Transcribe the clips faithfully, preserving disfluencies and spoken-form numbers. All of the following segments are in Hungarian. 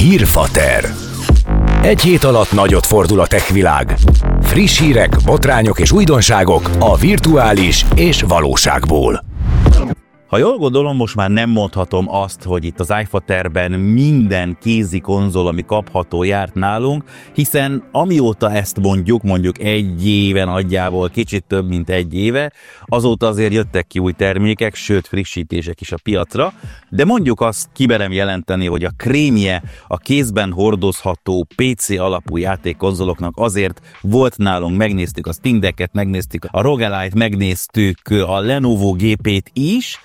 Hírfater. Egy hét alatt nagyot fordul a tech világ. Friss hírek, botrányok és újdonságok a virtuális és valóságból. Ha jól gondolom, most már nem mondhatom azt, hogy itt az iFaterben minden kézi konzol, ami kapható, járt nálunk, hiszen amióta ezt mondjuk, mondjuk egy éve nagyjából, kicsit több, mint egy éve, azóta azért jöttek ki új termékek, sőt frissítések is a piacra, de mondjuk azt kimerem jelenteni, hogy a krémje a kézben hordozható pé cé alapú játékkonzoloknak azért volt nálunk, megnéztük a Steam Decket, megnéztük a ROG Ally-t, megnéztük a Lenovo gépét is,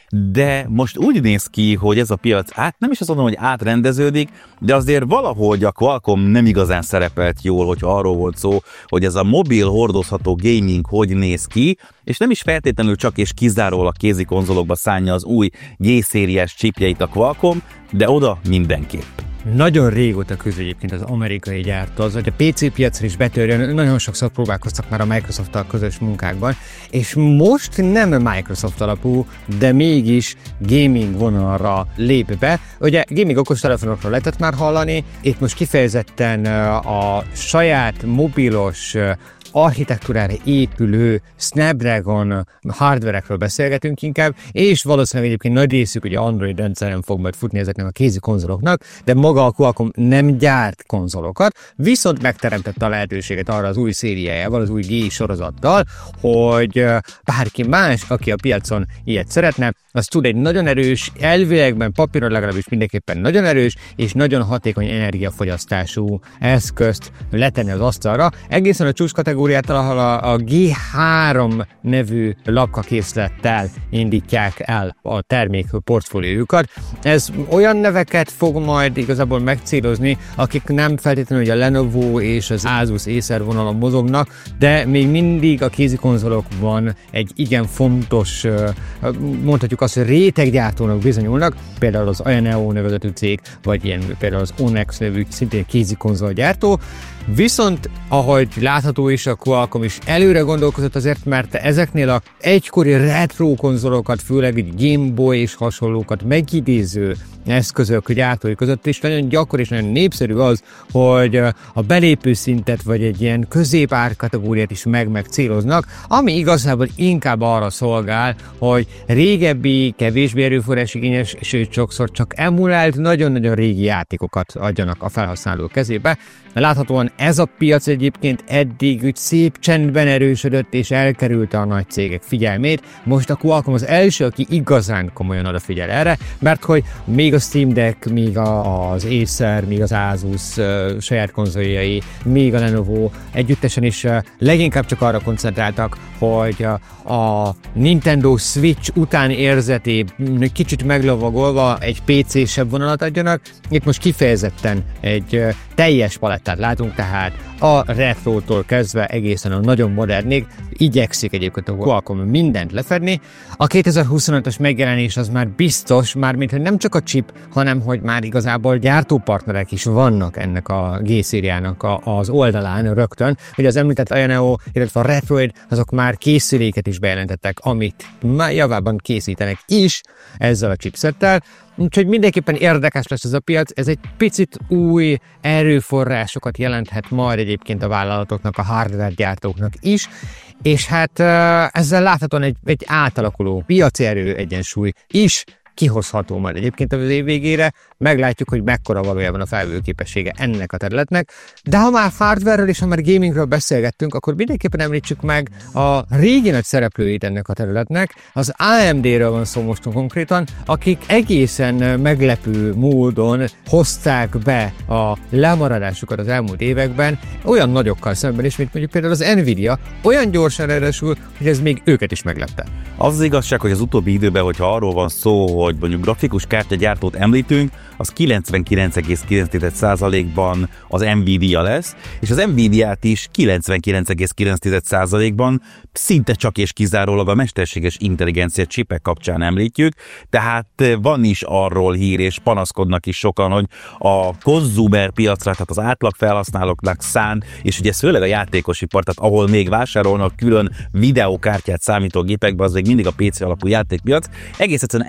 de most úgy néz ki, hogy ez a piac át, nem is azt mondom, hogy átrendeződik, de azért valahogy a Qualcomm nem igazán szerepelt jól, hogyha arról volt szó, hogy ez a mobil hordozható gaming hogy néz ki, és nem is feltétlenül csak és kizárólag kézi konzolokba szánja az új G-szériás chipjeit a Qualcomm, de oda mindenképp. Nagyon régóta küzd egyébként az amerikai gyártó, az, hogy a pé cé piacra is betörjön, nagyon sokszor próbálkoztak már a Microsoft-tal közös munkákban, és most nem Microsoft alapú, de mégis gaming vonalra lép be. Ugye gaming okostelefonokról lehetett már hallani, itt most kifejezetten a saját mobilos architektúrára épülő Snapdragon hardverekről beszélgetünk inkább, és valószínűleg egyébként nagy részük ugye Android rendszeren fog majd futni ezeknek a kézi konzoloknak, de maga a Qualcomm nem gyárt konzolokat, viszont megteremtette a lehetőséget arra az új szériájával, az új G sorozattal, hogy bárki más, aki a piacon ilyet szeretne, az tud egy nagyon erős, elvilegben papíron legalábbis mindenképpen nagyon erős, és nagyon hatékony energiafogyasztású eszközt letenni az asztalra. Egészen a csúcs kategóriától, ahol a, a G három nevű lapkakészlettel indítják el a termék portfóliójukat. Ez olyan neveket fog majd igazából megcélozni, akik nem feltétlenül a Lenovo és az Asus Acer vonalon mozognak, de még mindig a kézi konzolokban egy igen fontos, mondhatjuk azt, hogy réteggyártónak bizonyulnak, például az Ayaneo nevezetű cég, vagy ilyen például az Onyx nevű szintén kézi konzolgyártó. Viszont, ahogy látható is, a Qualcomm is előre gondolkozott azért, mert ezeknél a egykori retro konzolokat, főleg egy Game Boy és hasonlókat megidéző eszközök gyártói között is nagyon gyakori és nagyon népszerű az, hogy a belépő szintet vagy egy ilyen középár kategóriát is meg-meg céloznak, ami igazából inkább arra szolgál, hogy régebbi, kevésbé erőforrásigényes, sőt sokszor csak emulált, nagyon-nagyon régi játékokat adjanak a felhasználó kezébe. Láthatóan ez a piac egyébként eddig úgy szép csendben erősödött és elkerülte a nagy cégek figyelmét. Most a Qualcomm az első, aki igazán komolyan odafigyel erre, mert hogy még a Steam Deck, még az Acer, még az Asus uh, saját konzoljai, még a Lenovo együttesen is uh, leginkább csak arra koncentráltak, hogy uh, a Nintendo Switch után érzeté kicsit meglovagolva egy pé cé-sebb vonalat adjanak. Itt most kifejezetten egy uh, teljes palettát látunk, tehát a retrótól kezdve egészen a nagyon modernig igyekszik egyébként a Qualcomm mindent lefedni. A kétezer-huszonötös megjelenés az már biztos, mármint hogy nem csak a chip, hanem hogy már igazából gyártópartnerek is vannak ennek a G-szériának a, az oldalán rögtön, hogy az említett Ayaneo, illetve a Retroid, azok már készüléket is bejelentettek, amit már javában készítenek is ezzel a chipsettel. Úgyhogy mindenképpen érdekes lesz ez a piac, ez egy picit új erőforrásokat jelenthet majd egyébként a vállalatoknak, a hardware gyártóknak is, és hát ezzel láthatóan egy, egy átalakuló piaci erő egyensúly is kihozható majd egyébként az év végére, meglátjuk, hogy mekkora valójában a felvevőképessége ennek a területnek, de ha már hardware-ről és ha már gamingről beszélgettünk, akkor mindenképpen említsük meg a régi nagy szereplőit ennek a területnek, az á em dé-ről van szó most konkrétan, akik egészen meglepő módon hozták be a lemaradásukat az elmúlt években, olyan nagyokkal szemben is, mint mondjuk például az Nvidia, olyan gyorsan eredesül, hogy ez még őket is meglepte. Az az igazság, hogy az utóbbi időben, hogyha arról van szó, hogy mondjuk grafikus kártyagyártót említünk, az kilencvenkilenc egész kilenc százalékban az Nvidia lesz, és az Nvidiát is kilencvenkilenc egész kilenc százalékban szinte csak és kizárólag a mesterséges intelligencia csipek kapcsán említjük, tehát van is arról hír, és panaszkodnak is sokan, hogy a consumer piacra, tehát az átlag felhasználóknak szán, és ugye főleg a játékosipar, tehát ahol még vásárolnak külön videókártyát számítógépekbe, az még mindig a pé cé alapú játékpiac, egész egyszerűen elhanyagolja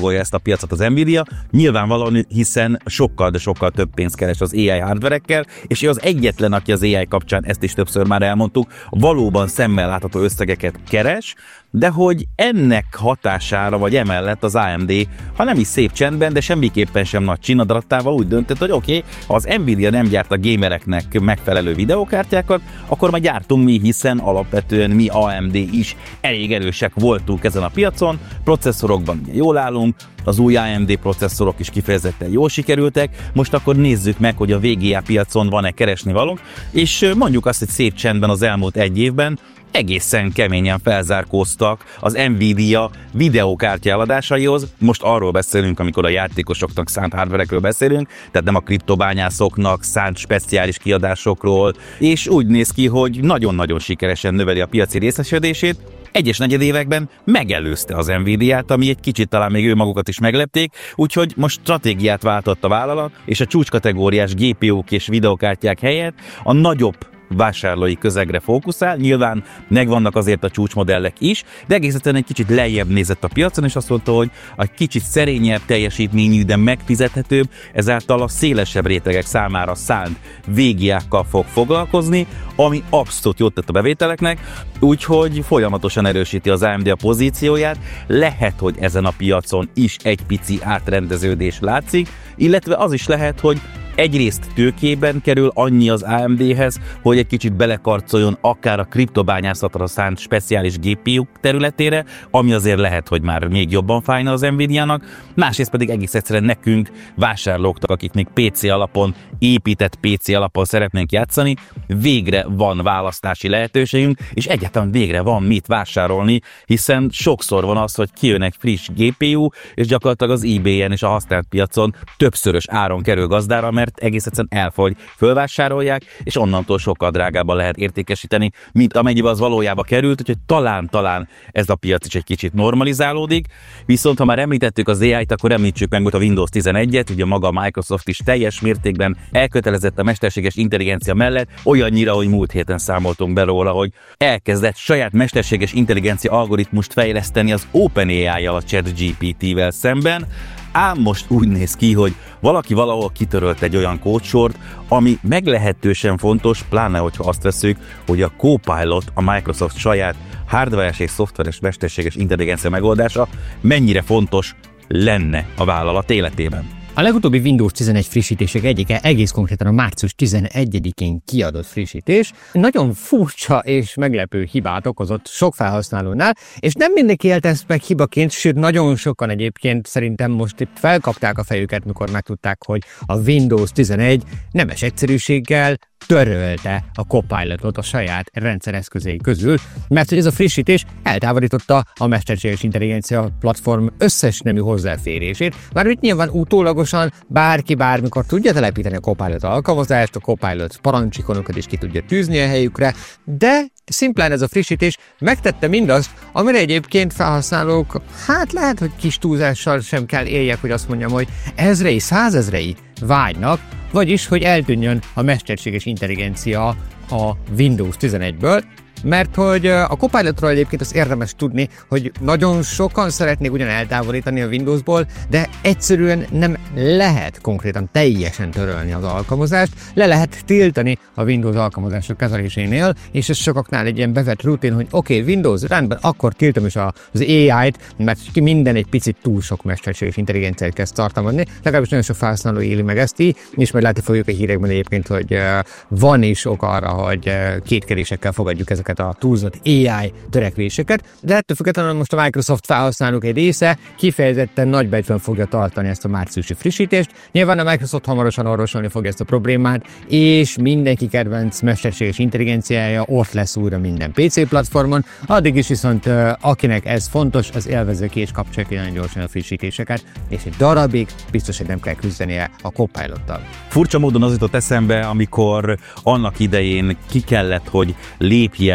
elhanyagolja ezt a piacot az Nvidia, nyilvánvalóan, hiszen sokkal, de sokkal több pénzt keres az á i hardverekkel, és ő az egyetlen, aki az á i kapcsán, ezt is többször már elmondtuk, valóban szemmel látható összegeket keres, de hogy ennek hatására, vagy emellett az á em dé, ha nem is szép csendben, de semmiképpen sem nagy csinadattával úgy döntött, hogy oké, okay, ha az Nvidia nem gyárt a gamereknek megfelelő videókártyákat, akkor majd gyártunk mi, hiszen alapvetően mi á em dé is elég erősek voltunk ezen a piacon, processzorokban jól állunk, az új á em dé processzorok is kifejezetten jól sikerültek, most akkor nézzük meg, hogy a vé gé á piacon van-e keresnivalónk, és mondjuk azt, hogy szép csendben az elmúlt egy évben egészen keményen felzárkóztak az Nvidia videókártya eladásaihoz. Most arról beszélünk, amikor a játékosoknak szánt hardverekről beszélünk, tehát nem a kriptobányászoknak szánt speciális kiadásokról, és úgy néz ki, hogy nagyon-nagyon sikeresen növeli a piaci részesedését. Egyes negyedévekben megelőzte az Nvidiát, ami egy kicsit talán még ő magukat is meglepték, úgyhogy most stratégiát váltott a vállalat, és a csúcskategóriás gé pé ú-k és videókártyák helyett a nagyobb vásárlói közegre fókuszál, nyilván megvannak azért a csúcsmodellek is, de egészen egy kicsit lejjebb nézett a piacon, és azt mondta, hogy egy kicsit szerényebb teljesítményű, de megfizethetőbb, ezáltal a szélesebb rétegek számára szánt vé gé á-kkal fog foglalkozni, ami abszolút jót tett a bevételeknek, úgyhogy folyamatosan erősíti az á em dé a pozícióját, lehet, hogy ezen a piacon is egy pici átrendeződés látszik, illetve az is lehet, hogy egyrészt tőkében kerül annyi az á em déhez, hogy egy kicsit belekarcoljon akár a kriptobányászatra szánt speciális gé pé ú területére, ami azért lehet, hogy már még jobban fájna az Nvidiának, másrészt pedig egész egyszerűen nekünk, vásárlóknak, akik még pé cé alapon, épített pé cé alapon szeretnénk játszani, végre van választási lehetőségünk, és egyáltalán végre van mit vásárolni, hiszen sokszor van az, hogy kijön egy friss gé pé ú, és gyakorlatilag az eBay-en és a használt piacon többszörös áron kerül gazdára, mert egész egyszerűen elfogy, fölvásárolják, és onnantól sokkal drágábban lehet értékesíteni, mint amennyiben az valójában került, úgyhogy talán-talán ez a piac is egy kicsit normalizálódik. Viszont ha már említettük az á i-t, akkor említsük meg most a Windows tizenegyet, ugye maga a Microsoft is teljes mértékben elkötelezett a mesterséges intelligencia mellett, olyannyira, hogy múlt héten számoltunk be róla, hogy elkezdett saját mesterséges intelligencia algoritmust fejleszteni az OpenAI-jal, a ChatGPT-vel szemben, ám most úgy néz ki, hogy valaki valahol kitörölt egy olyan kódsort, ami meglehetősen fontos, pláne hogyha azt veszük, hogy a Copilot, a Microsoft saját hardveres és szoftveres mesterséges intelligencia megoldása mennyire fontos lenne a vállalat életében. A legutóbbi Windows tizenegy frissítések egyike egész konkrétan a március tizenegyedikén kiadott frissítés. Nagyon furcsa és meglepő hibát okozott sok felhasználónál, és nem mindenki élt ezt meg hibaként, sőt nagyon sokan egyébként szerintem most itt felkapták a fejüket, mikor megtudták, hogy a Windows tizenegy nemes egyszerűséggel törölte a Copilotot a saját rendszereszközei közül, mert hogy ez a frissítés eltávolította a mesterséges intelligencia platform összes nemű hozzáférését, mármint nyilván utólagosan bárki bármikor tudja telepíteni a Copilot alkalmazást, a Copilot parancsikonokat is ki tudja tűzni a helyükre, de szimplán ez a frissítés megtette mindazt, amire egyébként felhasználók, hát lehet, hogy kis túlzással sem kell éljek, hogy azt mondjam, hogy ezrei, százezrei vágynak, vagyis, hogy eltűnjön a mesterséges intelligencia a Windows tizenegyből, mert hogy a Copilotról egyébként az érdemes tudni, hogy nagyon sokan szeretnék ugyan eltávolítani a Windowsból, de egyszerűen nem lehet konkrétan teljesen törölni az alkalmazást, le lehet tiltani a Windows alkalmazások kezelésénél, és ez sokaknál egy ilyen bevett rutin, hogy oké, okay, Windows, rendben, akkor tiltom is az á i-t, mert minden egy picit túl sok mesterséges intelligenciát kezd tartalmazni, legalábbis nagyon sok felhasználó éli meg ezt így, és majd látni fogjuk a hírekben egyébként, hogy van is ok arra, hogy kétkedésekkel fogadjuk ezeket a túlzott á i törekvéseket, de ettől függetlenül most a Microsoft felhasználók egy része kifejezetten nagybecsben fogja tartani ezt a márciusi frissítést. Nyilván a Microsoft hamarosan orvosolni fogja ezt a problémát, és mindenki kedvenc mesterséges intelligenciája ott lesz újra minden pé cé platformon, addig is viszont akinek ez fontos, az élvező ki és kapcsolja ki nagyon gyorsan a frissítéseket, és egy darabig biztos, hogy nem kell küzdenie a Copilottal. Furcsa módon az jutott eszembe, amikor annak idején ki kellett, hogy lépjen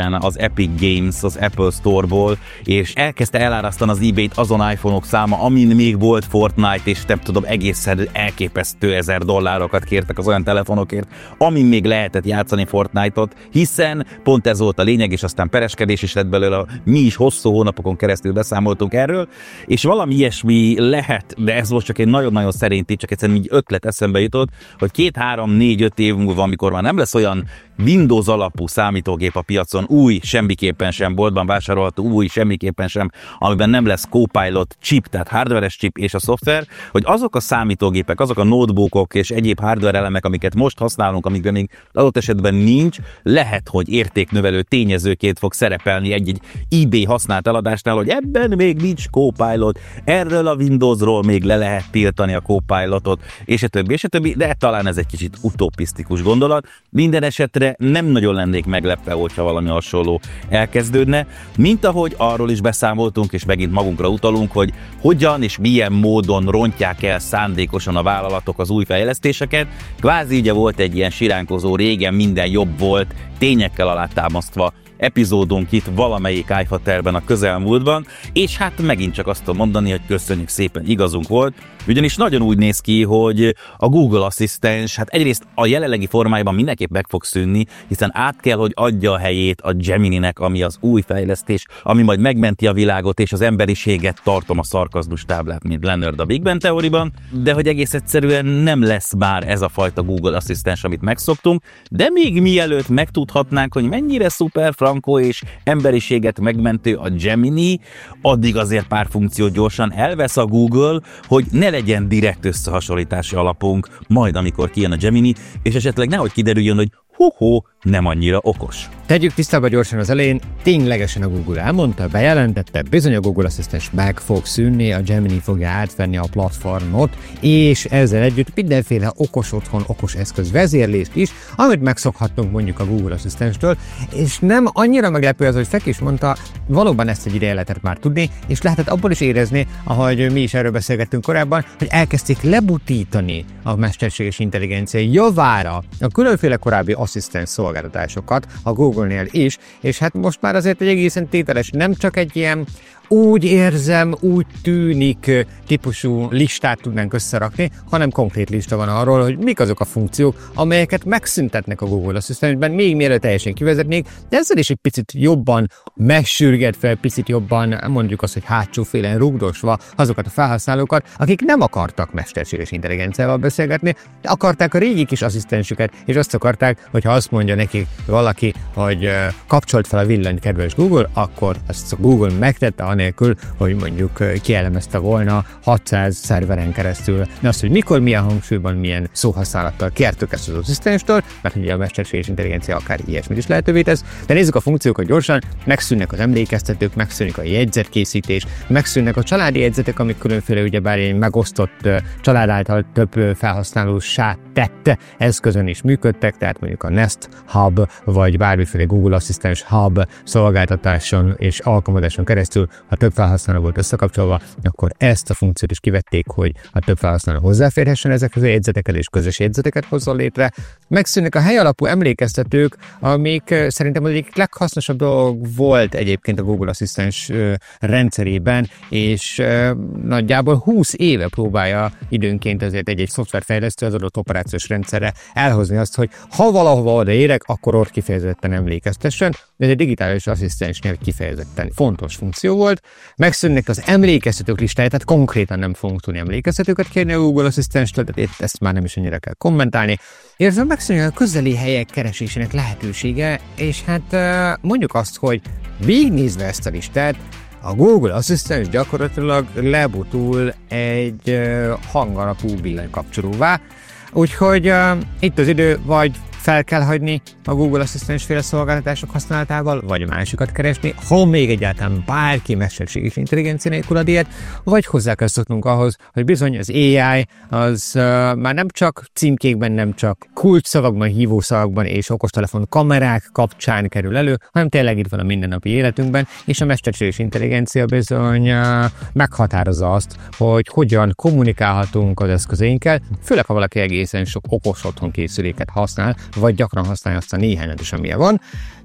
után az Epic Games az Apple Store-ból, és elkezdte elárasztani az eBay-t azon iPhone-ok száma, amin még volt Fortnite, és nem tudom, egészen elképesztő ezer dollárokat kértek az olyan telefonokért, amin még lehetett játszani Fortnite-ot, hiszen pont ez volt a lényeg, és aztán pereskedés is lett belőle, mi is hosszú hónapokon keresztül beszámoltunk erről, és valami ilyesmi lehet, de ez volt csak egy nagyon-nagyon szerény, csak egyszerűen így ötlet eszembe jutott, hogy két, három, négy, öt év múlva, amikor már nem lesz olyan Windows alapú számítógép a piacon, új, semmiképpen sem, boltban vásárolható új, semmiképpen sem, amiben nem lesz Copilot chip, tehát hardveres chip és a szoftver, hogy azok a számítógépek, azok a notebookok és egyéb hardware elemek, amiket most használunk, amikben még adott esetben nincs, lehet, hogy értéknövelő tényezőként fog szerepelni egy-egy eBay használt eladásnál, hogy ebben még nincs Copilot, erről a Windowsról még le lehet tiltani a Copilotot, és a többi, és a többi, de talán ez egy kicsit utopisztikus gondolat. Minden esetre nem nagyon lennék meglepve, hogyha valami hasonló elkezdődne, mint ahogy arról is beszámoltunk, és megint magunkra utalunk, hogy hogyan és milyen módon rontják el szándékosan a vállalatok az új fejlesztéseket. Kvázi ugye volt egy ilyen siránkozó, régen minden jobb volt, tényekkel alátámasztva epizódunk itt valamelyik iFaterben a közelmúltban, és hát megint csak azt tudom mondani, hogy köszönjük szépen, igazunk volt, ugyanis nagyon úgy néz ki, hogy a Google Asszisztens, hát egyrészt a jelenlegi formájában mindenképp meg fog szűnni, hiszen át kell, hogy adja a helyét a Gemininek, ami az új fejlesztés, ami majd megmenti a világot és az emberiséget, tartom a szarkazmus táblát, mint Leonard a Big Bang teóriban, de hogy egész egyszerűen nem lesz már ez a fajta Google Asszisztens, amit megszoktunk, de még mielőtt megtudhatnánk, hogy mennyire szuper frankó és emberiséget megmentő a Gemini, addig azért pár funkciót gyorsan elvesz a Google, hogy ne legyen direkt összehasonlítási alapunk, majd amikor kijön a Gemini, és esetleg nehogy kiderüljön, hogy ho-ho, nem annyira okos. Tegyük tisztába gyorsan az elején, ténylegesen a Google elmondta, bejelentette, bizony a Google Asszisztens meg fog szűnni, a Gemini fogja átvenni a platformot, és ezzel együtt mindenféle okos otthon, okos eszköz vezérlést is, amit megszokhattunk mondjuk a Google Asszisztenstől, és nem annyira meglepő az, hogy Fek is mondta, valóban ezt egy ideje lehetett már tudni, és lehetett abból is érezni, ahogy mi is erről beszélgettünk korábban, hogy elkezdték lebutítani a mesterséges intelligencia javára a különféle korábbi asszisztens szolgáltatásokat a Google-nél is, és hát most már azért egy egészen tételes, nem csak egy ilyen úgy érzem, úgy tűnik típusú listát tudnánk összerakni, hanem konkrét lista van arról, hogy mik azok a funkciók, amelyeket megszüntetnek a Google Asszisztensben, még mielőtt teljesen kivezetnék, de ezzel is egy picit jobban megsürgetve, picit jobban mondjuk azt, hogy hátsó félen rugdosva azokat a felhasználókat, akik nem akartak mesterséges intelligenciával beszélgetni, de akarták a régi kis asszisztensüket, és azt akarták, hogyha azt mondja nekik valaki, hogy kapcsolt fel a villanyt, kedves Google, akkor azt a Google megtette, anélkül, hogy mondjuk kielemezte volna hatszáz szerveren keresztül. De azt, hogy mikor, milyen hangsúlyban, milyen szóhasználattal kértük ezt az asszisztenstől, mert ugye a mesterséges intelligencia akár ilyesmit is lehetővé tesz. De nézzük a funkciókat gyorsan, megszűnnek az emlékeztetők, megszűnik a jegyzetkészítés, megszűnnek a családi jegyzetek, amik különféle ugyebár egy megosztott család által több felhasználósá tett eszközön is működtek, tehát mondjuk a Nest Hub, vagy bármiféle Google Asszisztens Hub szolgáltatáson és alkalmazáson keresztül, ha több felhasználó volt összekapcsolva, akkor ezt a funkciót is kivették, hogy a több felhasználó hozzáférhessen ezekhez a jegyzeteket és közös jegyzeteket hozzon létre. Megszűnnek a helyalapú emlékeztetők, amik szerintem az egyik leghasznosabb dolog volt egyébként a Google Asszisztens rendszerében, és nagyjából húsz éve próbálja időnként azért egy-egy szoftverfejlesztő az adott operációs rendszerre elhozni azt, hogy ha valahova odaérek, akkor ott kifejezetten emlékeztessen, de egy digitális asszisztensnél kifejezetten fontos funkció volt. Megszűnnek az emlékeztetők listája, tehát konkrétan nem fogunk tudni emlékeztetőket kérni a Google Asszisztenstől, tehát ezt már nem is annyira kell kommentálni. Illetve megszűnik a közeli helyek keresésének lehetősége, és hát mondjuk azt, hogy végignézve ezt a listát, a Google Asszisztens gyakorlatilag lebutul egy hangalapú villanykapcsolóvá, úgyhogy uh, itt az idő, vagy fel kell hagyni a Google Asszisztens féle szolgáltatások használatával, vagy másikat keresni, ha még egyáltalán bárki mesterséges intelligencia nélkül a diét, vagy hozzá kell szoknunk ahhoz, hogy bizony az á i az uh, már nem csak címkékben, nem csak kulcsszavakban, hívószavakban és okostelefon kamerák kapcsán kerül elő, hanem tényleg itt van a mindennapi életünkben, és a mesterséges intelligencia bizony uh, meghatározza azt, hogy hogyan kommunikálhatunk az eszközeinkkel, főleg ha valaki egészen sok okos otthon készüléket használ, vagy gyakran használja azt a néhányat is, amilyen van.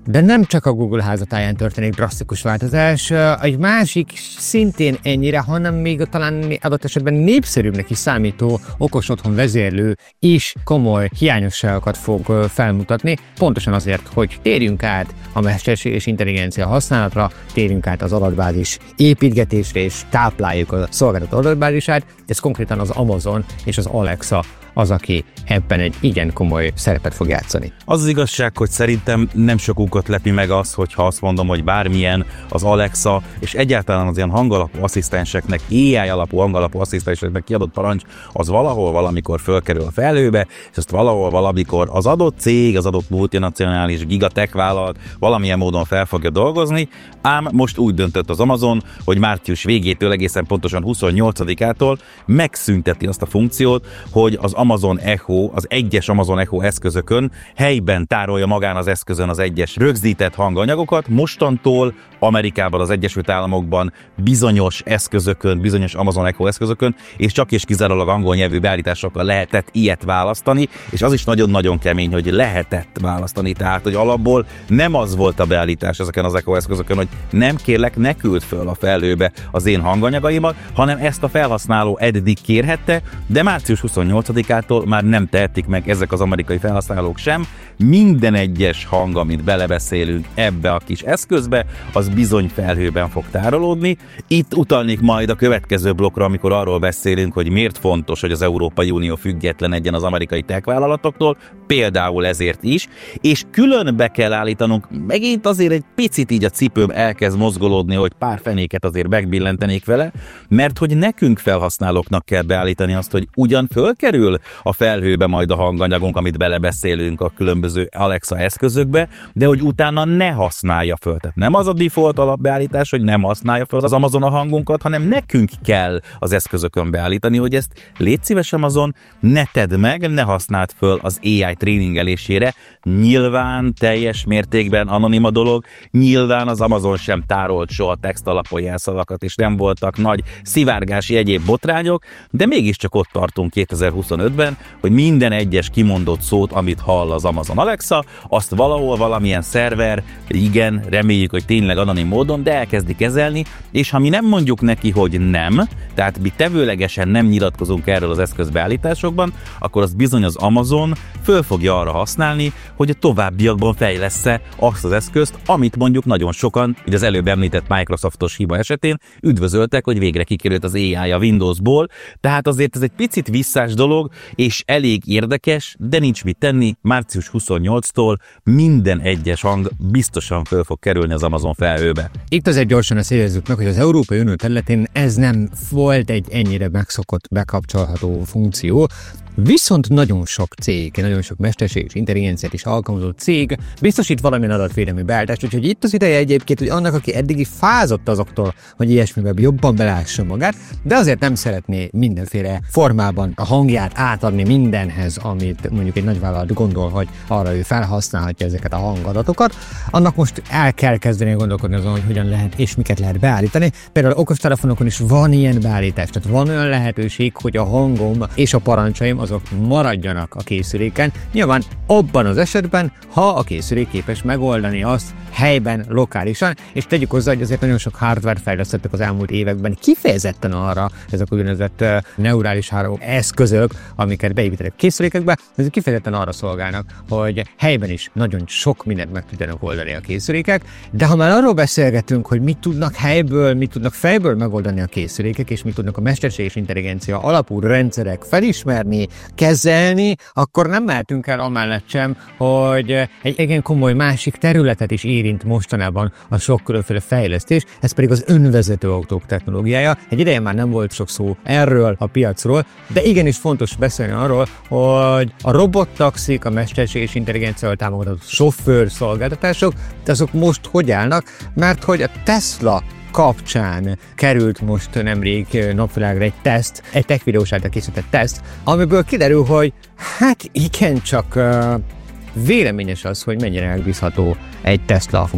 De nem csak a Google házatáján történik drasztikus változás, egy másik szintén ennyire, hanem még talán adott esetben népszerűbbnek is számító okos otthon vezérlő is komoly hiányosságokat fog felmutatni, pontosan azért, hogy térjünk át a mesterséges intelligencia használatra, térjünk át az adatbázis építgetésre és tápláljuk a szolgáltató adatbázisát. Ez konkrétan az Amazon és az Alexa az, aki ebben egy igen komoly szerepet fog játszani. Az az igazság, hogy szerintem nem sokunkat lepi meg az, hogyha azt mondom, hogy bármilyen az Alexa, és egyáltalán az ilyen hangalapú asszisztenseknek, á i alapú hangalapú asszisztenseknek kiadott parancs, az valahol valamikor fölkerül a felhőbe, és azt valahol valamikor az adott cég, az adott multinacionális gigatech vállalat valamilyen módon fel fogja dolgozni, ám most úgy döntött az Amazon, hogy március végétől egészen pontosan huszonnyolcadikától megszünteti azt a funkciót, hogy az Amazon Echo, az egyes Amazon Echo eszközökön helyben tárolja magán az eszközön az egyes rögzített hanganyagokat. Mostantól Amerikában, az Egyesült Államokban bizonyos eszközökön, bizonyos Amazon Echo eszközökön, és csak és kizárólag angol nyelvű beállításokkal lehetett ilyet választani, és az is nagyon-nagyon kemény, hogy lehetett választani, tehát hogy alapból nem az volt a beállítás ezeken az Echo eszközökön, hogy nem kérlek, ne küld föl a felhőbe az én hanganyagaimat, hanem ezt a felhasználó eddig kérhette, de március huszonnyolcadikától már nem tehetik meg ezek az amerikai felhasználók sem. Minden egyes hang, amit belebeszélünk ebbe a kis eszközbe, az bizony felhőben fog tárolódni. Itt utalnék majd a következő blokkra, amikor arról beszélünk, hogy miért fontos, hogy az Európai Unió független legyen az amerikai tech vállalatoktól, például ezért is, és külön be kell állítanunk, megint azért egy picit így a cipőm elkezd mozgolódni, hogy pár fenéket azért megbillentenék vele, mert hogy nekünk felhasználóknak kell beállítani azt, hogy ugyan fölkerül a felhőbe majd a hanganyagunk, amit belebeszélünk a különböző Alexa eszközökbe, de hogy utána ne használja föl. Tehát nem az a default alapbeállítás, hogy nem használja föl az Amazon a hangunkat, hanem nekünk kell az eszközökön beállítani, hogy ezt légy szíves Amazon, ne tedd meg, ne használd föl az á i tréningelésére. Nyilván teljes mértékben anonim a dolog, nyilván az Amazon sem tárolt soha text alapú jelszavakat, és nem voltak nagy szivárgási egyéb botrányok, de mégiscsak ott tartunk kétezer-huszonötben, hogy minden egyes kimondott szót, amit hall az Amazon Alexa, azt valahol valamilyen szerver, igen, reméljük, hogy tényleg anonim módon, de elkezdi kezelni, és ha mi nem mondjuk neki, hogy nem, tehát mi tevőlegesen nem nyilatkozunk erről az eszközbeállításokban, akkor az bizony az Amazon föl fogja arra használni, hogy a továbbiakban fejlessze azt az eszközt, amit mondjuk nagyon sokan, így az előbb említett Microsoftos hiba esetén üdvözöltek, hogy végre kikerült az á i a Windowsból, tehát azért ez egy picit visszás dolog, és elég érdekes, de nincs mit tenni, március huszonnyolcadikától minden egyes hang biztosan föl fog kerülni az Amazon felhőbe. Itt azért gyorsan azt érezzük meg, hogy az Európai Unió területén ez nem volt egy ennyire megszokott, bekapcsolható funkció, viszont nagyon sok cég, nagyon sok mesterséges intelligenciát is alkalmazó cég biztosít valamilyen adatvédelmi beállítást, úgyhogy itt az ideje egyébként, hogy annak, aki eddigi fázott azoktól, hogy ilyesmiben jobban belássa magát, de azért nem szeretné mindenféle formában a hangját átadni mindenhez, amit mondjuk egy nagyvállalat gondol, hogy arra ő felhasználhatja ezeket a hangadatokat, annak most el kell kezdeni gondolkodni azon, hogy hogyan lehet és miket lehet beállítani. Például okostelefonokon is van ilyen beállítás, tehát van olyan lehetőség, hogy a hangom és a parancsaim azok maradjanak a készüléken. Nyilván abban az esetben, ha a készülék képes megoldani azt helyben, lokálisan, és tegyük hozzá, hogy azért nagyon sok hardware fejlesztettek az elmúlt években kifejezetten arra, ezek a úgynevezett uh, neurális háló eszközök, amiket beépítenek készülékekbe, ezek kifejezetten arra szolgálnak, hogy helyben is nagyon sok mindent meg tudjanak oldani a készülékek, de ha már arról beszélgetünk, hogy mit tudnak helyből, mit tudnak fejből megoldani a készülékek, és mit tudnak a mesterséges intelligencia alapú rendszerek felismerni, kezelni, akkor nem mehetünk el amellett sem, hogy egy igen komoly másik területet is érint mostanában a sok különféle fejlesztés, ez pedig az önvezető autók technológiája. Egy ideje már nem volt sok szó erről a piacról, de igenis fontos beszélni arról, hogy a robottaxik, a mesterséges intelligenciával támogatott sofőr szolgáltatások, de azok most hogy állnak, mert hogy a Tesla kapcsán került most nemrég napvilágra egy teszt, egy tech videós által készített teszt, amiből kiderül, hogy hát igen, csak uh, véleményes az, hogy mennyire megbízható egy Tesla funkció.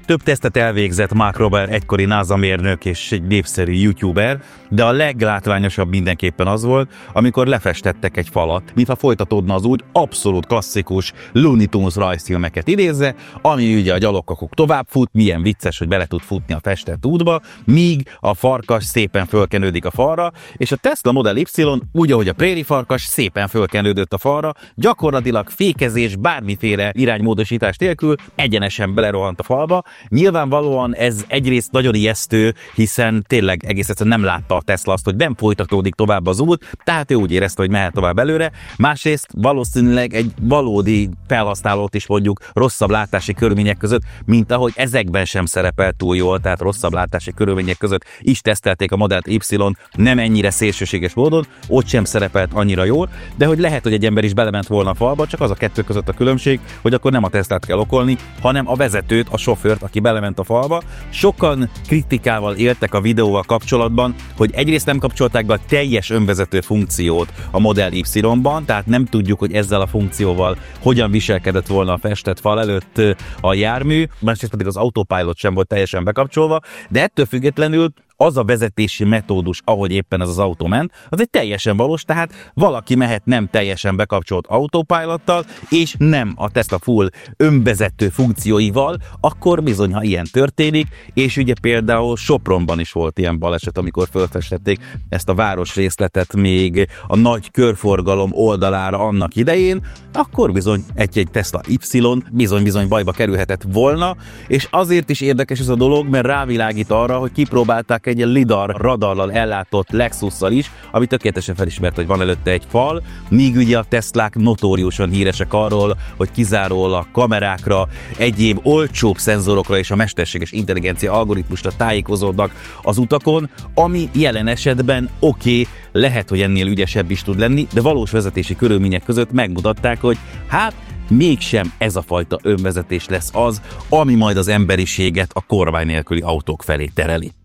Több tesztet elvégzett Mark Rober, egykori NASA mérnök és egy népszerű youtuber, de a leglátványosabb mindenképpen az volt, amikor lefestettek egy falat, mintha folytatódna az úgy abszolút klasszikus Looney Tunes rajzfilmeket idézze, ami ugye a gyalogkakuk tovább fut, milyen vicces, hogy bele tud futni a festett útba, míg a farkas szépen fölkenődik a falra, és a Tesla Model Y, úgy ahogy a préri farkas szépen fölkenődött a falra, gyakorlatilag fékezés, bármiféle iránymódosítás nélkül egyenesen belerohant a falba. Nyilvánvalóan ez egyrészt nagyon ijesztő, hiszen tényleg egész egyszerűen nem látta a Tesla azt, hogy nem folytatódik tovább az út, tehát ő úgy érezte, hogy mehet tovább előre. Másrészt valószínűleg egy valódi felhasználót is mondjuk rosszabb látási körülmények között, mint ahogy ezekben sem szerepel túl jól, tehát rosszabb látási körülmények között is tesztelték a Model Y, nem ennyire szélsőséges módon, ott sem szerepelt annyira jól, de hogy lehet, hogy egy ember is belement volna a falba, csak az a kettő között a különbség, hogy akkor nem a Teslát kell okolni, hanem a vezetőt, a sofőrt, aki belement a falba. Sokan kritikával éltek a videóval kapcsolatban, hogy egyrészt nem kapcsolták be a teljes önvezető funkciót a Model Y-ban, tehát nem tudjuk, hogy ezzel a funkcióval hogyan viselkedett volna a festett fal előtt a jármű, másrészt pedig az autopilot sem volt teljesen bekapcsolva, de ettől függetlenül az a vezetési metódus, ahogy éppen ez az autó ment, az egy teljesen valós, tehát valaki mehet nem teljesen bekapcsolt autopilottal, és nem a Tesla full önvezető funkcióival, akkor bizony, ha ilyen történik, és ugye például Sopronban is volt ilyen baleset, amikor fölfestették ezt a városrészletet még a nagy körforgalom oldalára annak idején, akkor bizony egy-egy Tesla Y bizony-bizony bajba kerülhetett volna, és azért is érdekes ez a dolog, mert rávilágít arra, hogy kipróbálták egy lidar radarral ellátott Lexusszal is, ami tökéletesen felismert, hogy van előtte egy fal, míg ugye a Teslák notóriusan híresek arról, hogy kizárólag kamerákra, egyéb olcsóbb szenzorokra és a mesterséges intelligencia algoritmusra tájékozódnak az utakon, ami jelen esetben oké, okay, lehet, hogy ennél ügyesebb is tud lenni, de valós vezetési körülmények között megmutatták, hogy hát mégsem ez a fajta önvezetés lesz az, ami majd az emberiséget a kormány nélküli autók felé tereli.